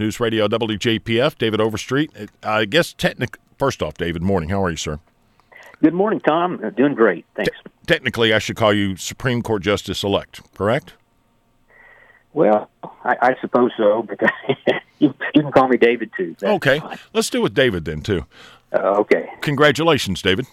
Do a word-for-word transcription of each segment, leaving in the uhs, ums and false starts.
News Radio W J P F, David Overstreet. I guess technic- first off, David, morning. How are you, sir? Good morning, Tom. Uh, doing great. Thanks. Te- technically, I should call you Supreme Court Justice-elect, correct? Well, I, I suppose so, but you, you can call me David, too. That's okay. fine. Let's do with David then, too. Uh, okay. Congratulations, David.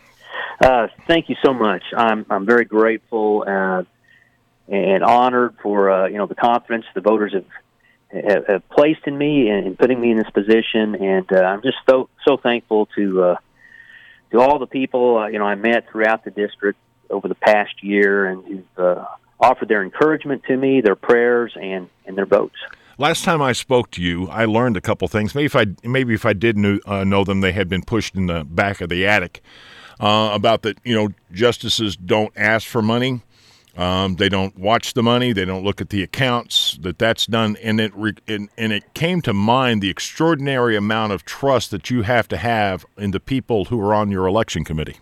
Uh, thank you so much. I'm I'm very grateful uh, and honored for uh, you know the confidence the voters have have, have placed in me and, and putting me in this position, and uh, I'm just so so thankful to uh, to all the people uh, you know I met throughout the district over the past year, and who've uh, offered their encouragement to me, their prayers, and, and their votes. Last time I spoke to you, I learned a couple things. Maybe if I maybe if I did know, uh, know them, they had been pushed in the back of the attic. Uh, about that, you know, justices don't ask for money. Um, they don't watch the money. They don't look at the accounts. That that's done, and it re- and, and it came to mind the extraordinary amount of trust that you have to have in the people who are on your election committee.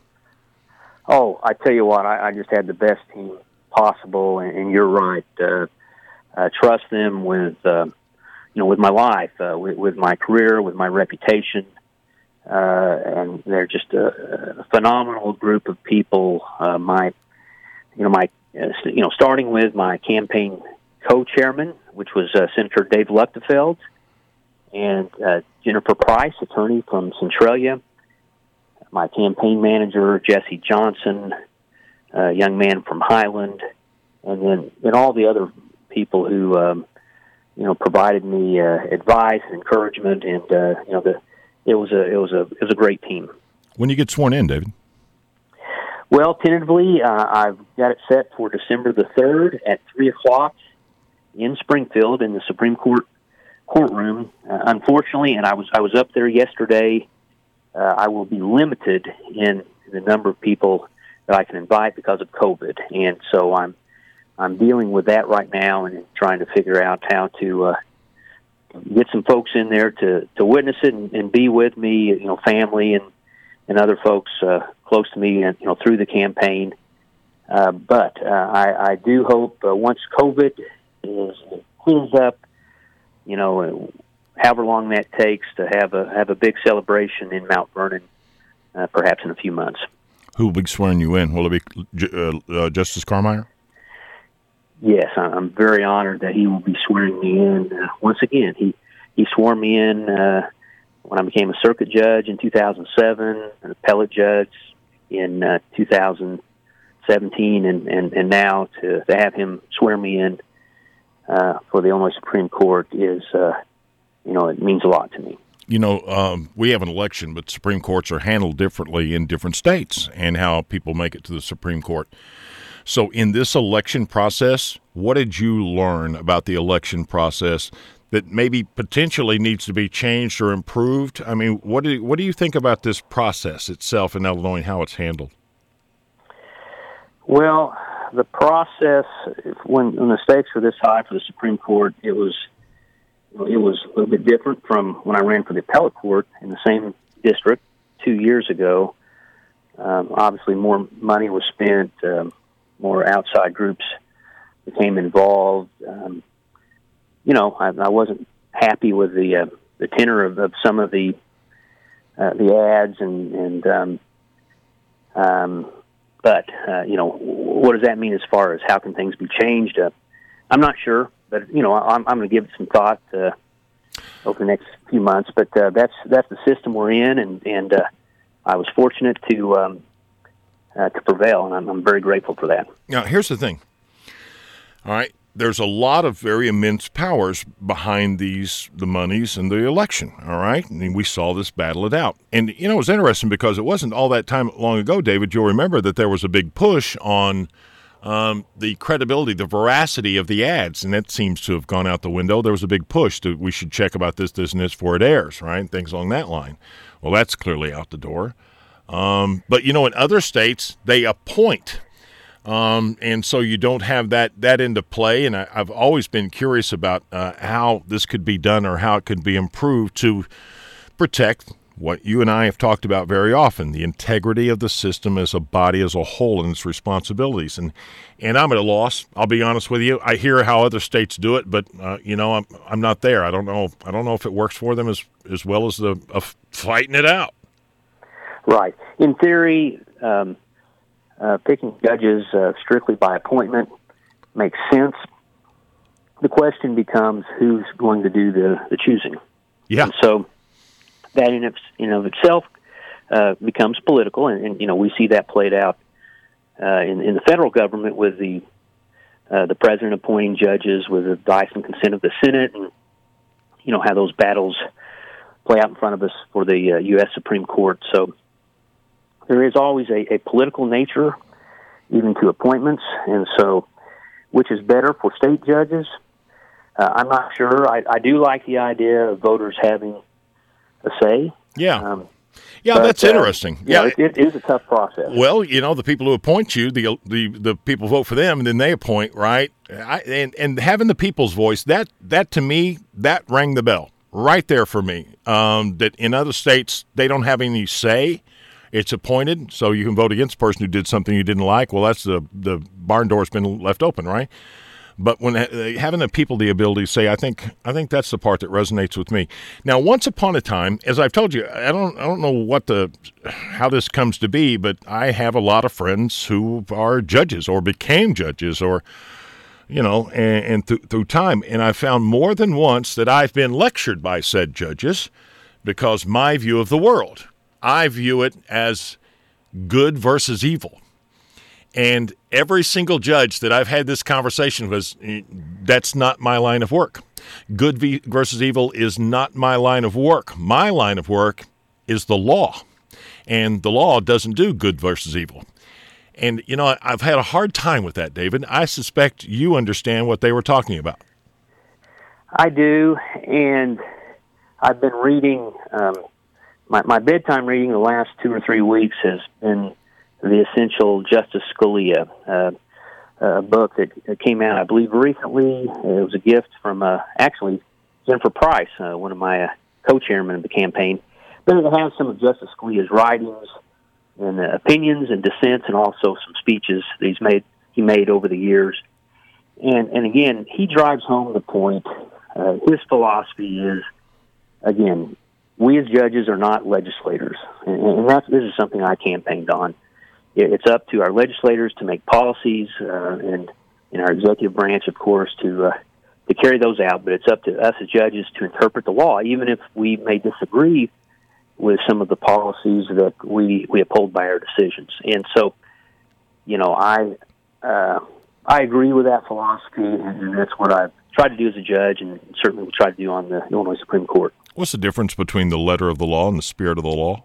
Oh, I tell you what, I, I just had the best team possible, and, and you're right. Uh, uh, trust them with, uh, you know, with my life, uh, with, with my career, with my reputation. Uh, and they're just a, a phenomenal group of people. Uh, my, you know, my, uh, you know, starting with my campaign co-chairman, which was uh, Senator Dave Luchtefeld, and uh, Jennifer Price, attorney from Centralia. My campaign manager, Jesse Johnson, a young man from Highland, and then and all the other people who, um, you know, provided me uh, advice and encouragement, and uh, you know the. It was a it was a it was a great team. When you get sworn in, David? Well, tentatively, uh, I've got it set for December the third at three o'clock in Springfield in the Supreme Court courtroom. Uh, unfortunately, and I was I was up there yesterday. Uh, I will be limited in the number of people that I can invite because of COVID, and so I'm I'm dealing with that right now and trying to figure out how to. Uh, get some folks in there to, to witness it and, and be with me, you know, family and, and other folks uh, close to me, and, you know, through the campaign. Uh, but uh, I, I do hope uh, once COVID is clears up, you know, however long that takes, to have a have a big celebration in Mount Vernon, uh, perhaps in a few months. Who will be swearing you in? Will it be uh, uh, Justice Carmeier? Yes, I'm very honored that he will be swearing me in. Uh, once again, he, he swore me in uh, when I became a circuit judge in two thousand seven, an appellate judge in uh, two thousand seventeen, and, and, and now to, to have him swear me in uh, for the Illinois Supreme Court is, uh, you know, it means a lot to me. You know, um, we have an election, but Supreme Courts are handled differently in different states and how people make it to the Supreme Court. So in this election process, what did you learn about the election process that maybe potentially needs to be changed or improved? I mean, what do you, what do you think about this process itself in Illinois and how it's handled? Well, the process, when, when the stakes were this high for the Supreme Court, it was it was a little bit different from when I ran for the appellate court in the same district two years ago. Um, obviously, more money was spent. Um, more outside groups became involved. Um, you know, I, I wasn't happy with the uh, the tenor of, of some of the uh, the ads, and and um, um, but uh, you know, what does that mean as far as how can things be changed? Uh, I'm not sure, but you know, I'm, I'm going to give it some thought uh, over the next few months. But uh, that's that's the system we're in, and and uh, I was fortunate to. Um, Uh, to prevail, and I'm, I'm very grateful for that. Now, here's the thing. All right, there's a lot of very immense powers behind these, the monies and the election, all right? And we saw this battle it out. And, you know, it was interesting because it wasn't all that time long ago, David, you'll remember that there was a big push on um, the credibility, the veracity of the ads, and that seems to have gone out the window. There was a big push that we should check about this, this, and this before it airs, right? Things along that line. Well, that's clearly out the door. Um, but, you know, in other states, they appoint, um, and so you don't have that, that into play. And I, I've always been curious about uh, how this could be done or how it could be improved to protect what you and I have talked about very often, the integrity of the system as a body as a whole and its responsibilities. And and I'm at a loss. I'll be honest with you. I hear how other states do it, but uh, you know, I'm I'm not there. I don't know. I don't know if it works for them as as well as the uh, fighting it out. Right. In theory, um, uh, picking judges uh, strictly by appointment makes sense. The question becomes who's going to do the, the choosing. Yeah. And so that in, in of itself uh, becomes political, and, and you know we see that played out uh, in, in the federal government with the uh, the president appointing judges with the advice and consent of the Senate, and you know how those battles play out in front of us for the uh, U S Supreme Court. So there is always a, a political nature, even to appointments, and so which is better for state judges? Uh, I'm not sure. I, I do like the idea of voters having a say. Yeah. Um, yeah, but, that's uh, interesting. Yeah, Yeah, it, it is a tough process. Well, you know, the people who appoint you, the the the people vote for them, and then they appoint, right? I, and and having the people's voice, that that to me, that rang the bell right there for me. Um, that in other states they don't have any say. It's appointed, so you can vote against the person who did something you didn't like. Well, that's the the barn door's been left open, right? But when uh, having the people the ability to say, I think I think that's the part that resonates with me. Now, once upon a time, as I've told you, I don't I don't know what the how this comes to be, but I have a lot of friends who are judges or became judges, or you know, and, and th- through time, and I found more than once that I've been lectured by said judges because my view of the world, I view it as good versus evil. And every single judge that I've had this conversation with, that's not my line of work. Good versus evil is not my line of work. My line of work is the law. And the law doesn't do good versus evil. And, you know, I've had a hard time with that, David. I suspect you understand what they were talking about. I do, and I've been reading, um, my, my bedtime reading the last two or three weeks has been The Essential Justice Scalia, uh, a book that came out, I believe, recently. It was a gift from, uh, actually, Jennifer Price, uh, one of my uh, co-chairmen of the campaign. But it has some of Justice Scalia's writings and uh, opinions and dissents, and also some speeches that he's made, he made over the years. And, and again, he drives home the point. Uh, his philosophy is, again, we as judges are not legislators. And, and that's, this is something I campaigned on. It's up to our legislators to make policies, uh, and in our executive branch, of course, to uh, to carry those out. But it's up to us as judges to interpret the law, even if we may disagree with some of the policies that we, we uphold by our decisions. And so, you know, I uh, I agree with that philosophy, and that's what I've tried to do as a judge, and certainly will try to do on the Illinois Supreme Court. What's the difference between the letter of the law and the spirit of the law?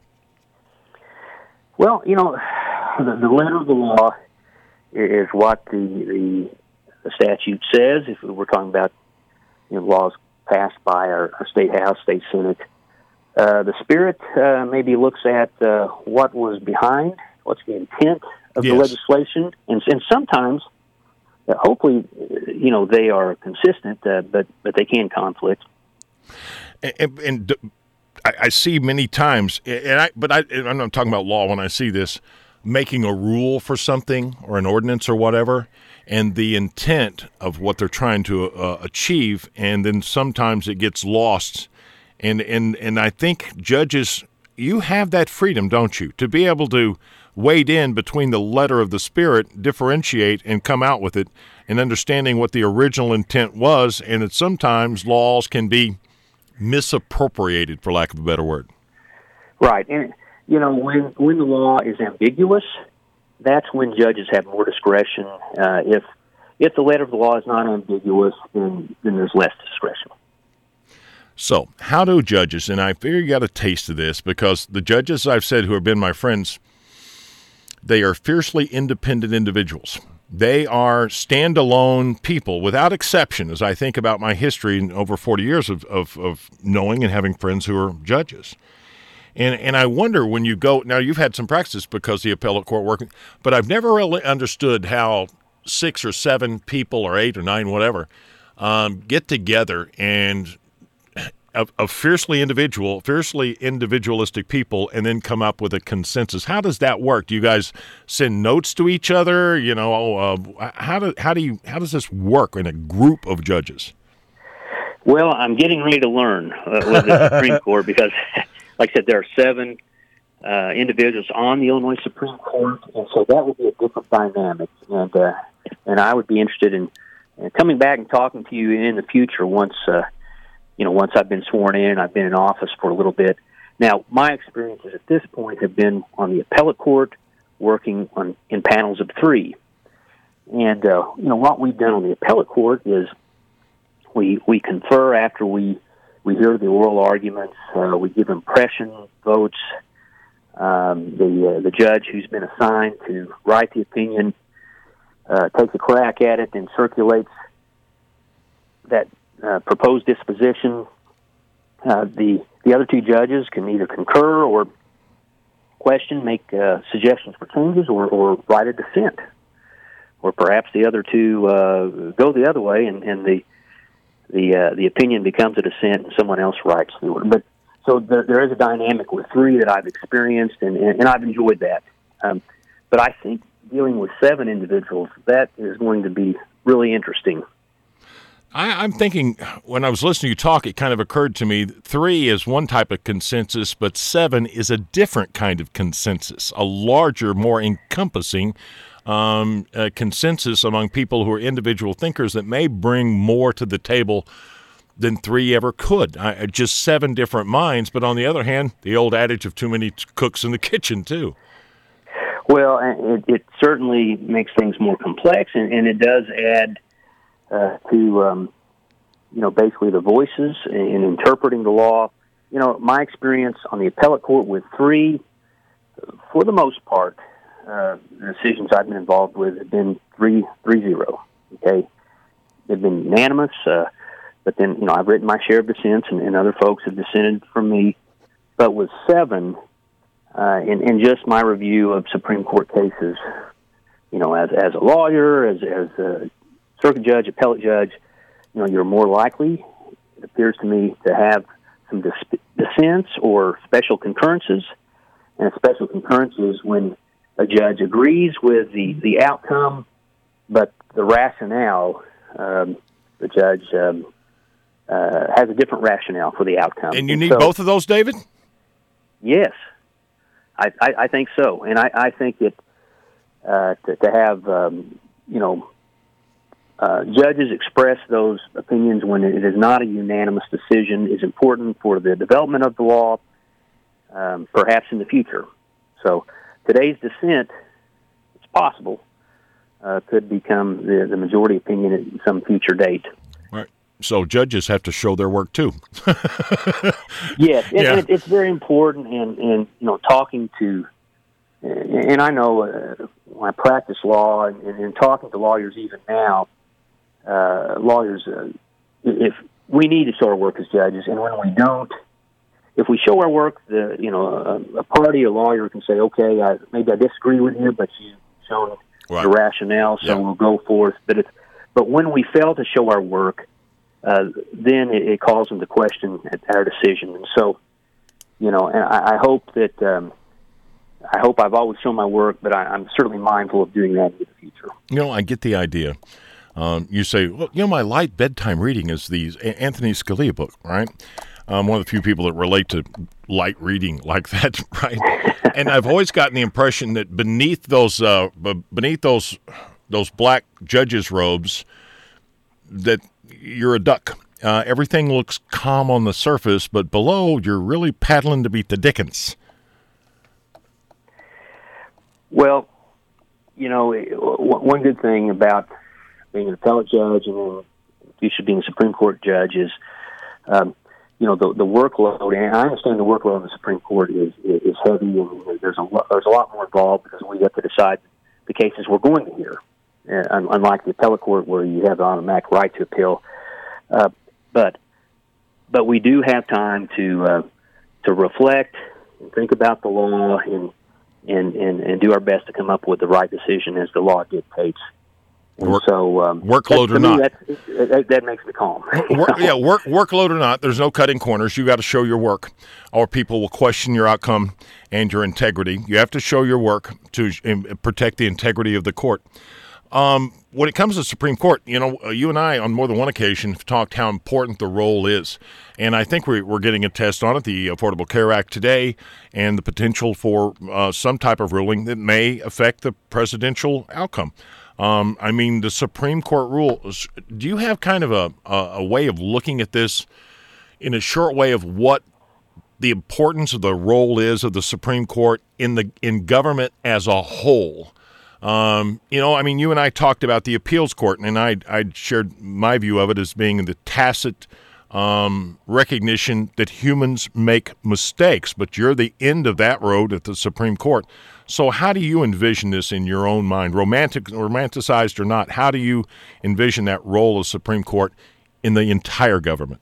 Well, you know, the, the letter of the law is what the, the the statute says. If we're talking about, you know, laws passed by our, our state house, state senate, uh, the spirit uh, maybe looks at uh, what was behind, what's the intent of yes. the legislation, and, and sometimes, uh, hopefully, you know, they are consistent, uh, but but they can conflict. And, and I, I see many times, and I, but I, I'm not talking about law when I see this, making a rule for something or an ordinance or whatever, and the intent of what they're trying to uh, achieve, and then sometimes it gets lost. And, and, and I think judges, you have that freedom, don't you, to be able to wade in between the letter of the Spirit, differentiate, and come out with it, and understanding what the original intent was, and that sometimes laws can be misappropriated, for lack of a better word. Right. And, you know, when when the law is ambiguous, that's when judges have more discretion. Uh, if if the letter of the law is not ambiguous, then, then there's less discretion. So how do judges, and I figure you got a taste of this, because the judges I've said who have been my friends, they are fiercely independent individuals. They are standalone people, without exception, as I think about my history in over forty years of, of, of knowing and having friends who are judges. And and I wonder when you go, now you've had some practice because the appellate court working, but I've never really understood how six or seven people or eight or nine, whatever, um, get together and of, of fiercely individual, fiercely individualistic people, and then come up with a consensus. How does that work? Do you guys send notes to each other? You know, uh, how do how do you how does this work in a group of judges? Well, I'm getting ready to learn uh, with the Supreme Court because, like I said, there are seven uh, individuals on the Illinois Supreme Court, and so that would be a different dynamic. And uh, and I would be interested in, in coming back and talking to you in the future once. Uh, You know, once I've been sworn in, I've been in office for a little bit. Now, my experiences at this point have been on the appellate court, working on in panels of three. And, uh, you know, what we've done on the appellate court is we we confer after we, we hear the oral arguments. Uh, we give impression votes. Um, the uh, the judge who's been assigned to write the opinion uh, takes a crack at it and circulates that Uh, proposed disposition. Uh, the the other two judges can either concur or question, make uh, suggestions for changes, or, or write a dissent. Or perhaps the other two uh, go the other way, and, and the the uh, the opinion becomes a dissent, and someone else writes the order. But so there, there is a dynamic with three that I've experienced, and, and, and I've enjoyed that. Um, but I think dealing with seven individuals, that is going to be really interesting. I, I'm thinking, when I was listening to you talk, it kind of occurred to me, three is one type of consensus, but seven is a different kind of consensus, a larger, more encompassing um, uh, consensus among people who are individual thinkers that may bring more to the table than three ever could. I, just seven different minds, but on the other hand, the old adage of too many cooks in the kitchen, too. Well, it, it certainly makes things more complex, and, and it does add Uh, to, um, you know, basically the voices in interpreting the law. You know, my experience on the appellate court with three, for the most part, uh, the decisions I've been involved with have been three, three zero. Okay, they've been unanimous. Uh, but then, you know, I've written my share of dissents, and, and other folks have dissented from me. But with seven, uh, in, in just my review of Supreme Court cases, you know, as as a lawyer, as as a circuit judge, appellate judge, you know, you're more likely, it appears to me, to have some dis- dissents or special concurrences. And a special concurrence is when a judge agrees with the, the outcome, but the rationale, um, the judge um, uh, has a different rationale for the outcome. And you and need so, both of those, David? Yes, I, I, I think so. And I, I think that uh, to, to have, um, you know, Uh, judges express those opinions when it is not a unanimous decision is important for the development of the law, um, perhaps in the future. So today's dissent, it's possible, uh, could become the, the majority opinion at some future date. Right. So judges have to show their work too. Yes, and, yeah. and it, it's very important. And, and you know, talking to, and I know uh, when I practice law and, and, and talking to lawyers even now. Uh, lawyers, uh, if we need to show our work as judges, and when we don't, if we show our work, the you know a, a party, a lawyer can say, okay, I, maybe I disagree with you, but you've shown right. the rationale, so yeah. we'll go forth. But if, but when we fail to show our work, uh, then it, it calls into question our decision. And so, you know, and I, I hope that um, I hope I've always shown my work, but I, I'm certainly mindful of doing that in the future. You know, I get the idea. Um, you say, well, you know, my light bedtime reading is the Anthony Scalia book, right? I'm one of the few people that relate to light reading like that, right? And I've always gotten the impression that beneath those, uh, beneath those, those black judges' robes, that you're a duck. Uh, everything looks calm on the surface, but below you're really paddling to beat the dickens. Well, you know, one good thing about being an appellate judge and then future being a Supreme Court judge is, um, you know, the the workload. And I understand the workload on the Supreme Court is is heavy, and there's a there's a lot more involved because we have to decide the cases we're going to hear, uh, unlike the appellate court where you have the automatic right to appeal. Uh, but but we do have time to uh, to reflect and think about the law and, and and and do our best to come up with the right decision as the law dictates. And work, so, um, workload that, or not. Me, that's, that, that makes me calm. work, yeah, work, workload or not, there's no cutting corners. You got to show your work, or people will question your outcome and your integrity. You have to show your work to um, protect the integrity of the court. Um, when it comes to the Supreme Court, you know, uh, you and I on more than one occasion have talked how important the role is. And I think we, we're getting a test on it, the Affordable Care Act today, and the potential for uh, some type of ruling that may affect the presidential outcome. Um, I mean, the Supreme Court rules, do you have kind of a, a, a way of looking at this in a short way of what the importance of the role is of the Supreme Court in the in government as a whole? Um, you know, I mean, you and I talked about the appeals court, and I I shared my view of it as being the tacit um, recognition that humans make mistakes, but you're the end of that road at the Supreme Court. So how do you envision this in your own mind, romantic, romanticized or not? How do you envision that role of Supreme Court in the entire government?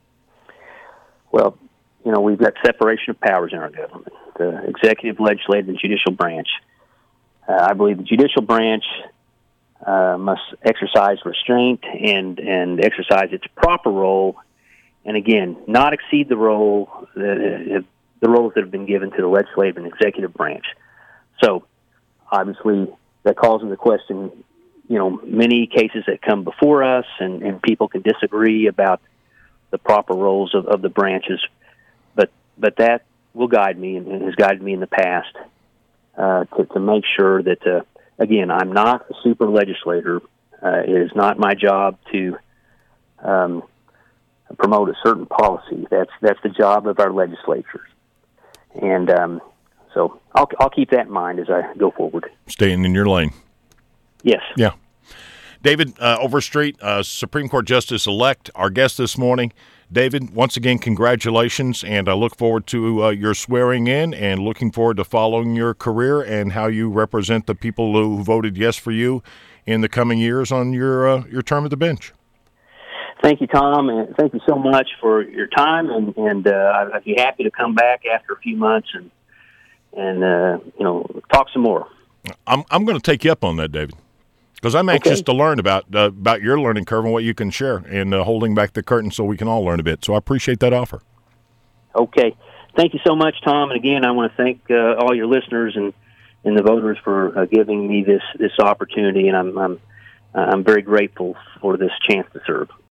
Well, you know, we've got separation of powers in our government, the executive, legislative, and judicial branch. Uh, I believe the judicial branch uh, must exercise restraint and, and exercise its proper role, and again, not exceed the role the, the roles that have been given to the legislative and executive branch. So, obviously, that calls into question, you know, many cases that come before us, and, and people can disagree about the proper roles of, of the branches, but but that will guide me and, and has guided me in the past. Uh, to, to make sure that, uh, again, I'm not a super legislator. Uh, it is not my job to um, promote a certain policy. That's that's the job of our legislatures. And um, so I'll, I'll keep that in mind as I go forward. Staying in your lane. Yes. Yeah. David uh, Overstreet, uh, Supreme Court Justice-elect, our guest this morning. David, once again, congratulations, and I look forward to uh, your swearing in and looking forward to following your career and how you represent the people who voted yes for you in the coming years on your uh, your term at the bench. Thank you, Tom, and thank you so much for your time, and, and uh, I'd be happy to come back after a few months and, and uh, you know, talk some more. I'm, I'm going to take you up on that, David. Because I'm anxious okay. to learn about uh, about your learning curve and what you can share, and uh, holding back the curtain so we can all learn a bit. So I appreciate that offer. Okay. Thank you so much, Tom. And again, I want to thank uh, all your listeners and, and the voters for uh, giving me this, this opportunity, and I'm, I'm I'm very grateful for this chance to serve.